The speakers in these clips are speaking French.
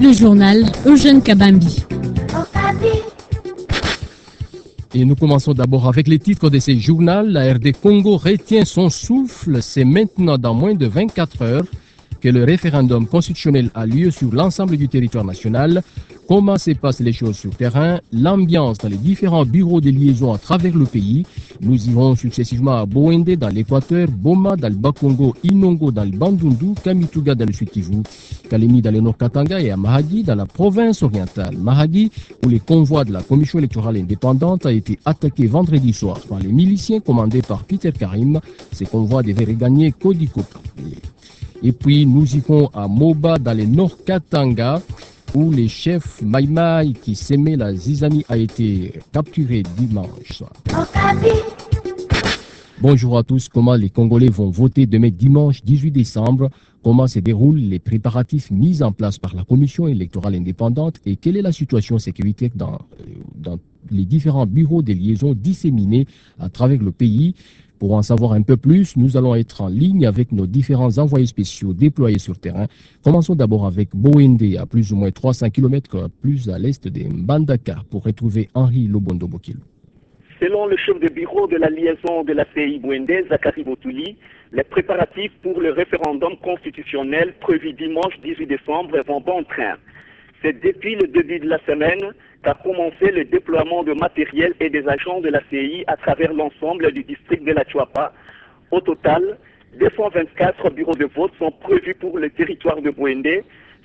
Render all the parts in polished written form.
Le journal Eugène Kabambi. Et nous commençons d'abord avec les titres de ces journaux. La RD Congo retient son souffle. C'est maintenant dans moins de 24 heures que le référendum constitutionnel a lieu sur l'ensemble du territoire national. Comment se passent les choses sur terrain? L'ambiance dans les différents bureaux de liaison à travers le pays. Nous irons successivement à Bouende dans l'Équateur, Boma dans le Bas-Congo, Inongo dans le Bandundu, Kamituga dans le Sud-Kivu, Kalemi dans le Nord-Katanga et à Mahagi dans la province orientale. Mahagi, où les convois de la Commission électorale indépendante a été attaqué vendredi soir par les miliciens commandés par Peter Karim. Ces convois devaient regagner Kodikoka. Et puis nous irons à Moba dans le Nord-Katanga, où les chefs Maïmaï qui s'aimaient la zizanie a été capturé dimanche soir. Bonjour à tous, comment les Congolais vont voter demain dimanche 18 décembre? Comment se déroulent les préparatifs mis en place par la Commission électorale indépendante et quelle est la situation sécuritaire dans les différents bureaux de liaison disséminés à travers le pays? Pour en savoir un peu plus, nous allons être en ligne avec nos différents envoyés spéciaux déployés sur terrain. Commençons d'abord avec Bouende, à plus ou moins 300 km plus à l'est de Mbandaka, pour retrouver Henri Lobondo Bokilo. Selon le chef de bureau de la liaison de la CI Bouende, Zakari Botouli, les préparatifs pour le référendum constitutionnel prévu dimanche 18 décembre vont bon train. C'est depuis le début de la semaine qu'a commencé le déploiement de matériel et des agents de la CI à travers l'ensemble du district de la Chuapa. Au total, 224 bureaux de vote sont prévus pour le territoire de Bouende,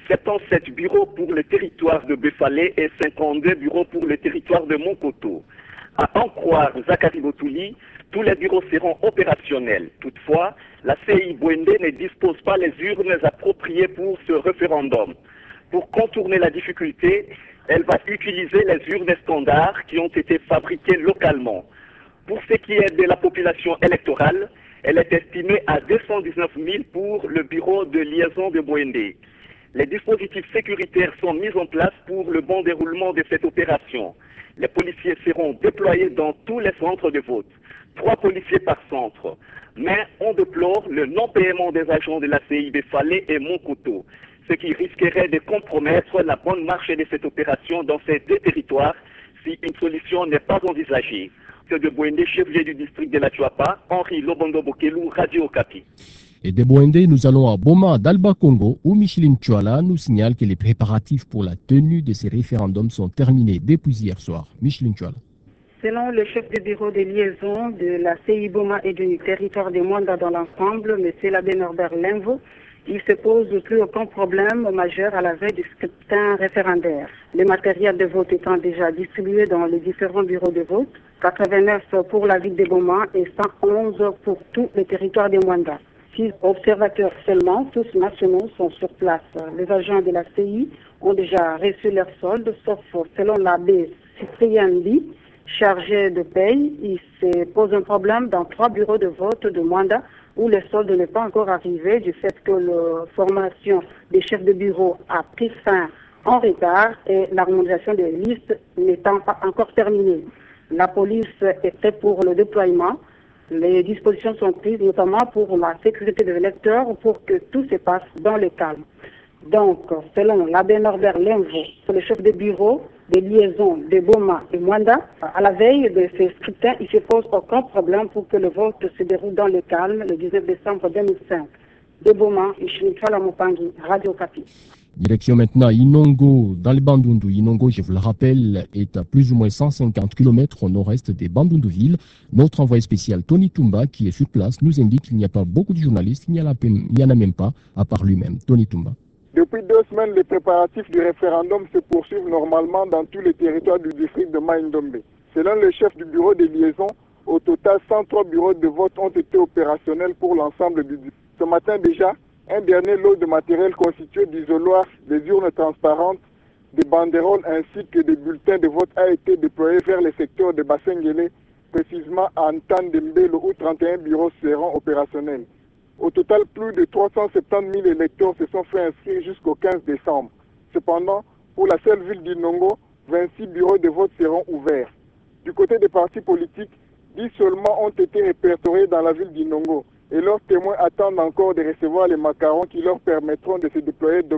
77 bureaux pour le territoire de Befale et 52 bureaux pour le territoire de Monkoto. À en croire Zakari Botouli, tous les bureaux seront opérationnels. Toutefois, la CI Bouende ne dispose pas les urnes appropriées pour ce référendum. Pour contourner la difficulté, elle va utiliser les urnes standards qui ont été fabriquées localement. Pour ce qui est de la population électorale, elle est estimée à 219 000 pour le bureau de liaison de Bouende. Les dispositifs sécuritaires sont mis en place pour le bon déroulement de cette opération. Les policiers seront déployés dans tous les centres de vote, 3 policiers par centre. Mais on déplore le non-paiement des agents de la CIB Fallé et Monkoto, ce qui risquerait de compromettre la bonne marche de cette opération dans ces deux territoires si une solution n'est pas envisagée. C'est de Bouende, chef-lieu du district de la Chuapa, Henri Lobondo Bokelo, Radio Okapi. Et de Bouende, nous allons à Boma, d'Alba Congo, où Micheline Chouala nous signale que les préparatifs pour la tenue de ces référendums sont terminés depuis hier soir. Micheline Chouala. Selon le chef de bureau de liaison de la CI Boma et du territoire de Mwanda dans l'ensemble, M. l'abbé Norbert Limvo, il ne se pose plus aucun problème majeur à la veille du scrutin référendaire. Le matériel de vote étant déjà distribué dans les différents bureaux de vote, 89 pour la ville de Boma et 111 pour tout le territoire de Mwanda. 6 observateurs seulement, tous nationaux, sont sur place. Les agents de la CI ont déjà reçu leur solde, sauf selon l'abbé Cyprien Lee, chargé de paye. Il se pose un problème dans 3 bureaux de vote de Mwanda où le solde n'est pas encore arrivé du fait que la formation des chefs de bureau a pris fin en retard et l'harmonisation des listes n'étant pas encore terminée. La police est prête pour le déploiement. Les dispositions sont prises notamment pour la sécurité des électeurs pour que tout se passe dans le calme. Donc, selon l'abbé Norbert Limvo, le chef de bureau des liaisons de Boma et Mwanda, à la veille de ce scrutin, il ne se pose aucun problème pour que le vote se déroule dans le calme le 19 décembre 2005. De Boma, Ishinichwala Mopangi, Radio Kapi. Direction maintenant Inongo, dans les Bandundu. Inongo, je vous le rappelle, est à plus ou moins 150 km au nord-est des Bandundu-Ville. Notre envoyé spécial Tony Tumba, qui est sur place, nous indique qu'il n'y a pas beaucoup de journalistes, il n'y en a même pas, à part lui-même. Tony Tumba. Depuis 2 semaines, les préparatifs du référendum se poursuivent normalement dans tous les territoires du district de Maïndombe. Selon le chef du bureau de liaison, au total, 103 bureaux de vote ont été opérationnels pour l'ensemble du district. Ce matin déjà, un dernier lot de matériel constitué d'isoloirs, des urnes transparentes, des banderoles ainsi que des bulletins de vote a été déployé vers les secteurs de Bassengele, précisément à Ntandembelo où 31 bureaux seront opérationnels. Au total, plus de 370 000 électeurs se sont fait inscrire jusqu'au 15 décembre. Cependant, pour la seule ville d'Inongo, 26 bureaux de vote seront ouverts. Du côté des partis politiques, 10 seulement ont été répertoriés dans la ville d'Inongo et leurs témoins attendent encore de recevoir les macarons qui leur permettront de se déployer demain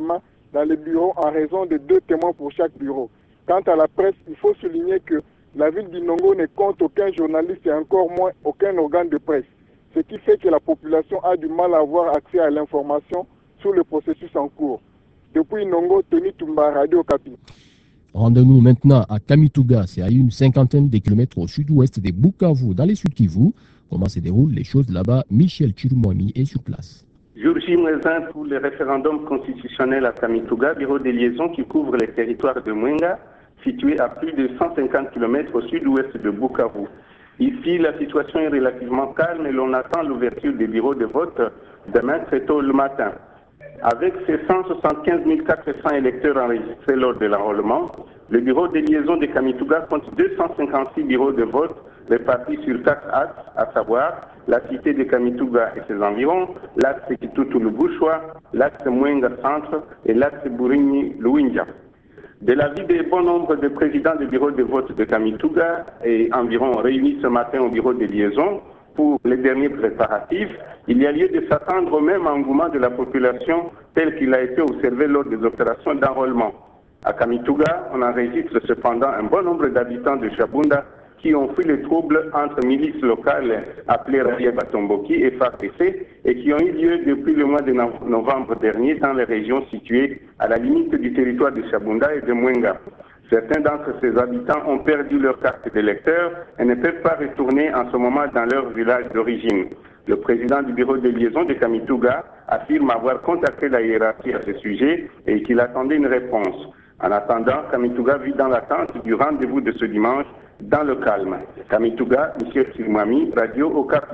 dans les bureaux en raison de 2 témoins pour chaque bureau. Quant à la presse, il faut souligner que la ville d'Inongo ne compte aucun journaliste et encore moins aucun organe de presse, ce qui fait que la population a du mal à avoir accès à l'information sur le processus en cours. Depuis Inongo, Tony Tumba, Radio Okapi. Rendons-nous maintenant à Kamituga, c'est à une cinquantaine de kilomètres au sud-ouest de Bukavu, dans les Sud-Kivu. Comment se déroulent les choses là-bas? Michel Chirumwami est sur place. Jour J -1 pour le référendum constitutionnel à Kamituga, bureau de liaison qui couvre les territoires de Mwenga, situé à plus de 150 km au sud-ouest de Bukavu. Ici, la situation est relativement calme et l'on attend l'ouverture des bureaux de vote demain très tôt le matin. Avec ses 175 400 électeurs enregistrés lors de l'enrôlement, le bureau de liaison de Kamituga compte 256 bureaux de vote répartis sur 4 axes, à savoir la cité de Kamituga et ses environs, l'axe Kitutu-Lubushwa, l'axe Mwenga Centre et l'axe Burinyi-Luinja. De l'avis des bon nombre de présidents des bureaux de vote de Kamituga et environ réunis ce matin au bureau de liaison, pour les derniers préparatifs, il y a lieu de s'attendre au même engouement de la population tel qu'il a été observé lors des opérations d'enrôlement. À Kamituga, on enregistre cependant un bon nombre d'habitants de Shabunda qui ont fui les troubles entre milices locales appelées Radia Batomboki et FARDC et qui ont eu lieu depuis le mois de novembre dernier dans les régions situées à la limite du territoire de Shabunda et de Mwenga. Certains d'entre ces habitants ont perdu leur carte d'électeur et ne peuvent pas retourner en ce moment dans leur village d'origine. Le président du bureau de liaison de Kamituga affirme avoir contacté la hiérarchie à ce sujet et qu'il attendait une réponse. En attendant, Kamituga vit dans l'attente du rendez-vous de ce dimanche dans le calme. Kamituga, M. Silmami, Radio Okapi.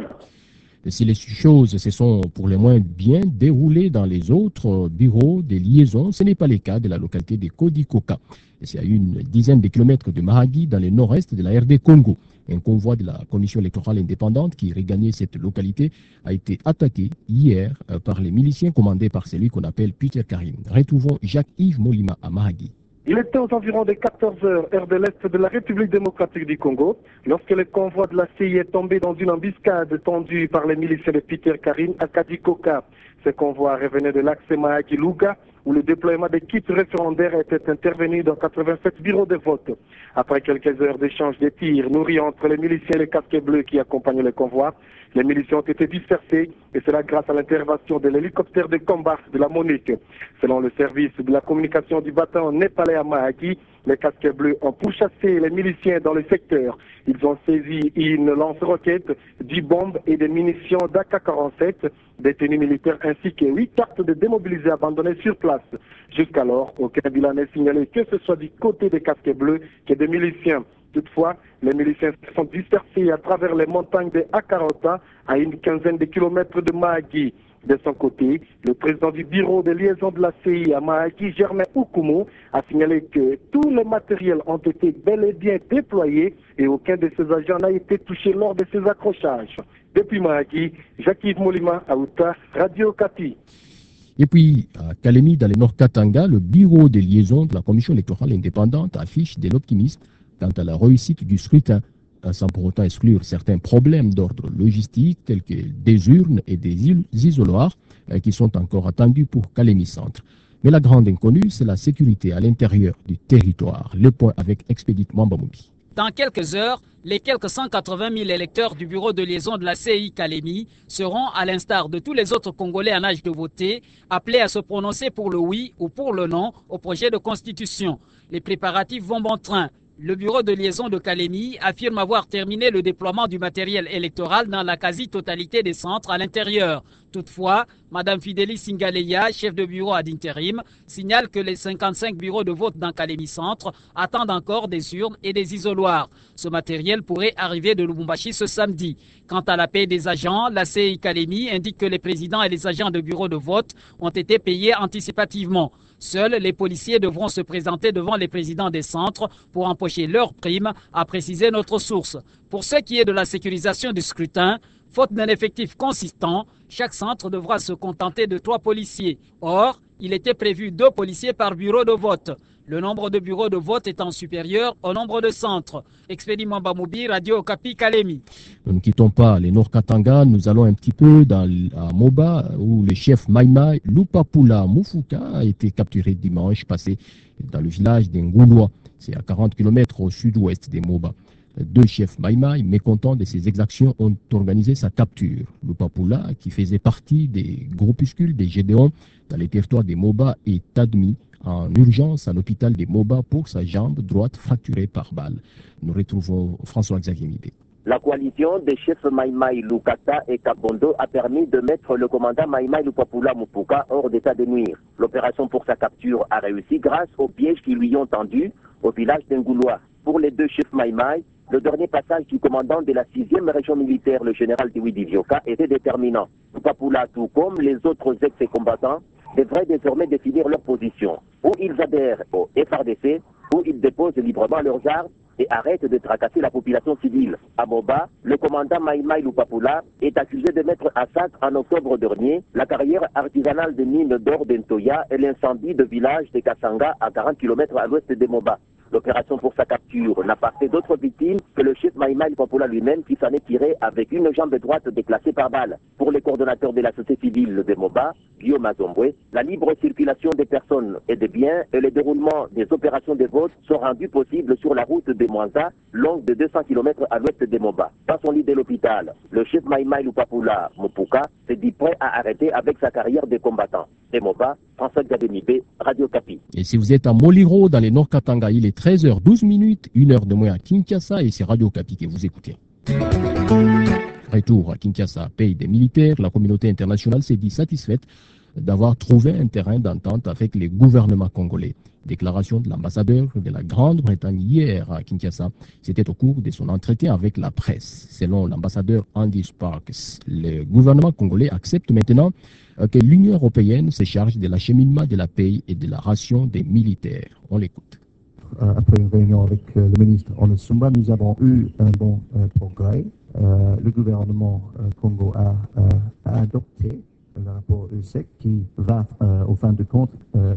Si les choses se sont pour le moins bien déroulées dans les autres bureaux de liaison, ce n'est pas le cas de la localité de Kodikoka. C'est à une dizaine de kilomètres de Mahagi, dans le nord-est de la RD Congo. Un convoi de la commission électorale indépendante qui regagnait cette localité a été attaqué hier par les miliciens commandés par celui qu'on appelle Peter Karim. Retrouvons Jacques-Yves Molima à Mahagi. Il était aux environs de 14 heures, heure de l'Est de la République démocratique du Congo, lorsque le convoi de la CI est tombé dans une embuscade tendue par les miliciens de Peter Karim à Kadikoka. Ce convoi revenait de l'axe Mahagi-Luga, où le déploiement des kits référendaires était intervenu dans 87 bureaux de vote. Après quelques heures d'échange de tirs nourris entre les miliciens et les casques bleus qui accompagnaient le convoi, les miliciens ont été dispersés, et cela grâce à l'intervention de l'hélicoptère de combat de la MONUC. Selon le service de la communication du bataillon népalais à Mahagi, les casques bleus ont pourchassé les miliciens dans le secteur. Ils ont saisi une lance-roquette, 10 bombes et des munitions d'AK-47, des tenues militaires ainsi que 8 cartes de démobilisés abandonnées sur place. Jusqu'alors, aucun bilan n'est signalé que ce soit du côté des casques bleus que des miliciens. Toutefois, les miliciens sont dispersés à travers les montagnes de Akarota à une quinzaine de kilomètres de Mahagi. De son côté, le président du bureau de liaison de la CI à Mahagi, Germain Oukoumou, a signalé que tous les matériels ont été bel et bien déployés et aucun de ces agents n'a été touché lors de ces accrochages. Depuis Mahagi, Jacques-Yves Molima, Aouta, Radio Okapi. Et puis, à Kalemi, dans le Nord Katanga, le bureau de liaison de la commission électorale indépendante affiche de l'optimisme quant à la réussite du scrutin, sans pour autant exclure certains problèmes d'ordre logistique tels que des urnes et des isoloirs qui sont encore attendus pour Kalemi Centre. Mais la grande inconnue, c'est la sécurité à l'intérieur du territoire. Le point avec Expédite Mambamoubi. Dans quelques heures, les quelques 180 000 électeurs du bureau de liaison de la CI Kalemi seront, à l'instar de tous les autres Congolais en âge de voter, appelés à se prononcer pour le oui ou pour le non au projet de constitution. Les préparatifs vont bon train. Le bureau de liaison de Kalemi affirme avoir terminé le déploiement du matériel électoral dans la quasi-totalité des centres à l'intérieur. Toutefois, Mme Fidélie Singaleya, chef de bureau ad intérim, signale que les 55 bureaux de vote dans Kalemi Centre attendent encore des urnes et des isoloirs. Ce matériel pourrait arriver de Lubumbashi ce samedi. Quant à la paie des agents, la CI Kalemi indique que les présidents et les agents de bureaux de vote ont été payés anticipativement. Seuls les policiers devront se présenter devant les présidents des centres pour empocher leurs primes, a précisé notre source. Pour ce qui est de la sécurisation du scrutin, faute d'un effectif consistant, chaque centre devra se contenter de 3 policiers. Or, il était prévu 2 policiers par bureau de vote. le nombre de bureaux de vote étant supérieur au nombre de centres. Expédie Mwambamoubi, Radio Okapi, Kalemi. Nous ne quittons pas les Nord-Katanga, nous allons un petit peu à Moba, où le chef Maïmaï Lupapula Mufuka a été capturé dimanche passé dans le village d'Ngouloua. C'est à 40 km au sud-ouest des Moba. Deux chefs Maïmaï, mécontents de ces exactions, ont organisé sa capture. Lupapula, qui faisait partie des groupuscules des Gédéons dans les territoires des Moba, est admis en urgence à l'hôpital des Moba pour sa jambe droite fracturée par balle. Nous retrouvons François-Xavier Mibé. La coalition des chefs Maïmaï Lukata et Kabondo a permis de mettre le commandant Maïmaï Lupapula Mupuka hors d'état de nuire. L'opération pour sa capture a réussi grâce aux pièges qui lui ont tendus au village d'Ngouloua. Pour les deux chefs Maïmaï, le dernier passage du commandant de la 6e région militaire, le général Diwidi Vioka, était déterminant. Lupapula, tout comme les autres ex-combattants, devraient désormais définir leur position. Ou ils adhèrent au FRDC, ou ils déposent librement leurs armes et arrêtent de tracasser la population civile. À Moba, le commandant Maïmaï Lupapula est accusé de mettre à sac en octobre dernier la carrière artisanale de mine d'or d'Entoya et l'incendie de village de Kassanga à 40 km à l'ouest de Moba. L'opération pour sa capture n'a pas fait d'autres victimes que le chef Maïmaï Lupapula lui-même qui s'en est tiré avec une jambe droite déclassée par balle. Pour les coordonnateurs de la société civile de Moba, Guillaume Azombwe, la libre circulation des personnes et des biens et le déroulement des opérations de vote sont rendus possibles sur la route de Mwanza, longue de 200 km à l'ouest de Moba. Dans son lit de l'hôpital, le chef Maïmaï Lupapula Mupuka s'est dit prêt à arrêter avec sa carrière de combattant. De Moba, François-Xavier Mibé, Radio Okapi. Et si vous êtes à Moliro, dans les Nord-Katanga, il est 13h12, 1 heure de moins à Kinshasa, et c'est Radio Okapi que vous écoutez. Retour à Kinshasa, pays des militaires, la communauté internationale s'est dit satisfaite d'avoir trouvé un terrain d'entente avec les gouvernements congolais. Déclaration de l'ambassadeur de la Grande-Bretagne hier à Kinshasa. C'était au cours de son entretien avec la presse. Selon l'ambassadeur Andy Sparks, le gouvernement congolais accepte maintenant que l'Union européenne se charge de l'acheminement de la paix et de la ration des militaires. On l'écoute. Après une réunion avec le ministre Onesumba, nous avons eu un bon progrès. Le gouvernement Congo a adopté le rapport ESEC qui va, au fin de compte,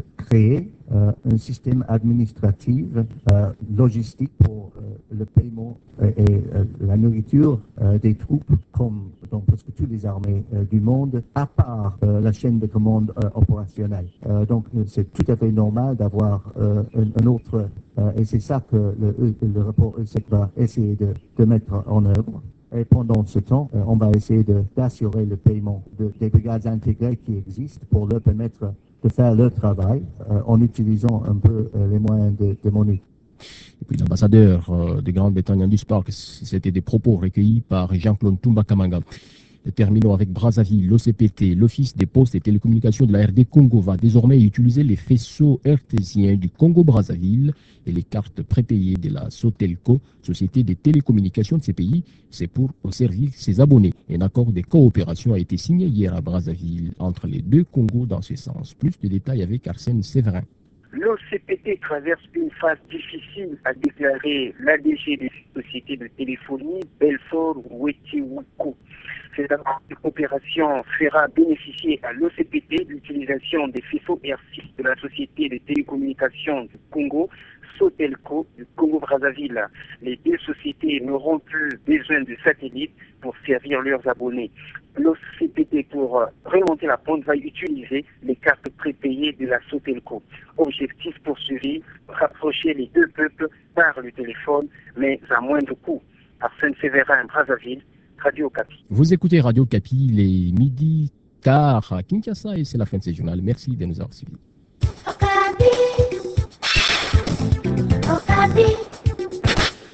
créer un système administratif, logistique pour le paiement et la nourriture des troupes, comme dans presque toutes les armées du monde, à part la chaîne de commande opérationnelle. Donc c'est tout à fait normal d'avoir un autre, et c'est ça que le rapport ESEC va essayer de mettre en œuvre. Et pendant ce temps, on va essayer d'assurer le paiement des brigades intégrées qui existent pour leur permettre de faire leur travail en utilisant un peu les moyens de monnaie. Et puis l'ambassadeur de Grande-Bretagne, Andy Sparks, c'était des propos recueillis par Jean-Claude Tumba Kamanga. Terminons avec Brazzaville. L'OCPT, l'Office des postes et télécommunications de la RD Congo, va désormais utiliser les faisceaux hertziens du Congo-Brazzaville et les cartes prépayées de la Sotelco, société des télécommunications de ces pays. C'est pour servir ses abonnés. Un accord de coopération a été signé hier à Brazzaville entre les deux Congos dans ce sens. Plus de détails avec Arsène Séverin. L'OCPT traverse une phase difficile, a déclaré l'ADG des sociétés de téléphonie, Belfort Wetiwuko. Cette coopération fera bénéficier à l'OCPT l'utilisation des faisceaux RC de la société de télécommunications du Congo, Sotelco du Congo-Brazzaville. Les deux sociétés n'auront plus besoin de satellites pour servir leurs abonnés. L'OCPT, pour remonter la pente, va utiliser les cartes prépayées de la Sotelco. Objectif poursuivi, rapprocher les deux peuples par le téléphone, mais à moindre coût. Arsène Séverin, Brazzaville, Radio Okapi. Vous écoutez Radio Okapi, les midi quart à Kinshasa, et c'est la fin de ce journal. Merci de nous avoir suivis. Okapi.